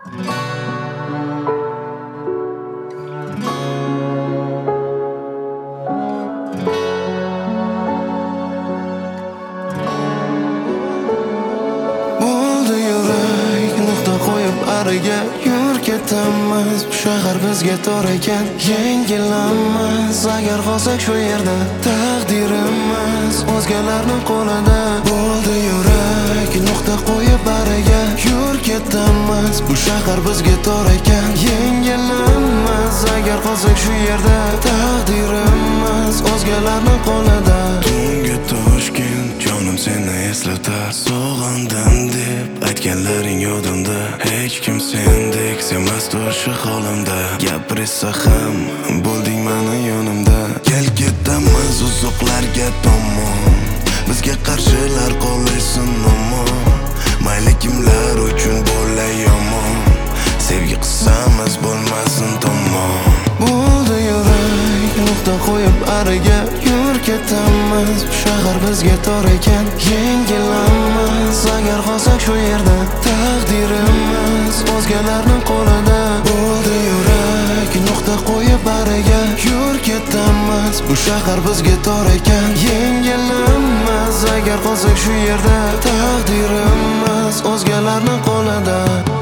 Bo'ldi yurak nuqta qo'yib ariga yur ketamiz. Bu shahar bizga tor ekan, yengillanmas. Agar qolsak shu yerda taqdirimiz o'zgalarning qo'lida. Bo'ldi yurak nuqta qo'yib ariga yur ketamiz. Bu shahar bizga tor ekan, yengillanmas. Agar qolsak shu yerda taqdirimiz o'zgalarning qo'lida. Tungi Toshkent jonim seni eslatar. Sog'indim deb aytganlaring yodimda. Hech kim sendek sevmas o'sha holimda. Gapirsa ham bo'lding mani yonimda. Kel ketamiz uzoqlarga tomon. Bizga qarshilar qolsin omon. Mayli kimlar uchun bo'lay yomon. Sevgi qissamiz bo'lmasin tomon. Bo'ldi yurak nuqta qo'yib ariga yur ketamiz. Bu shahar bizga tor ekan, yengillanmas. Agar qolsak shu yerda taqdirimiz o'zgalarning qo'lida. Bo'ldi yurak nuqta qo'yib ariga yur ketamiz. Bu shahar bizga tor ekan, yengillanmas. Agar qolsak shu yerda taqdirimiz o'zgalarning qo'lida.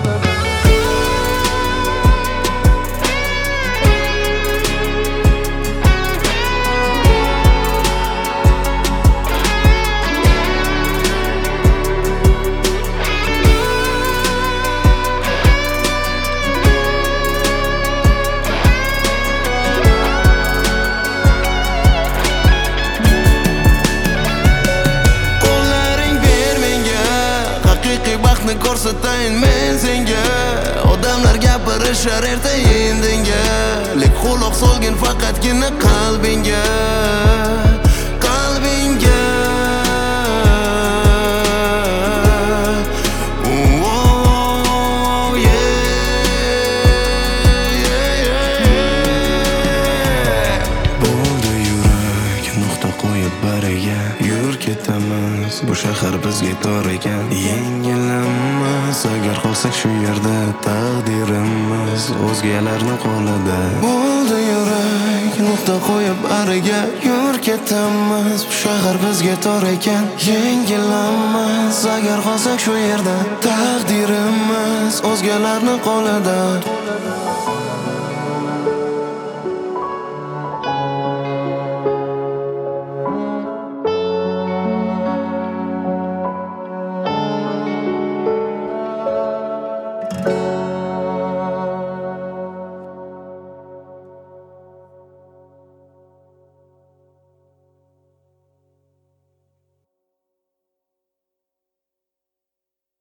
Ko'rsatayin men senga. Odamlar gapirishar erta-indinga, lek quloq solgin faqatgina qalbingga. Qalbingga. Oh, yeah. Bo'ldi yurak nuqta qo'yib bariga yur ketamiz. Bu shahar bizga tor ekan, yengillanmas. Agar qolsak shu yerda taqdirimiz o'zgalarning qo'lida. Bo'ldi yurak nuqta qo'yib ariga yur ketamiz. Bu shahar bizga tor ekan, yengillanmas. Agar qolsak shu yerda taqdirimiz o'zgalarning qo'lida.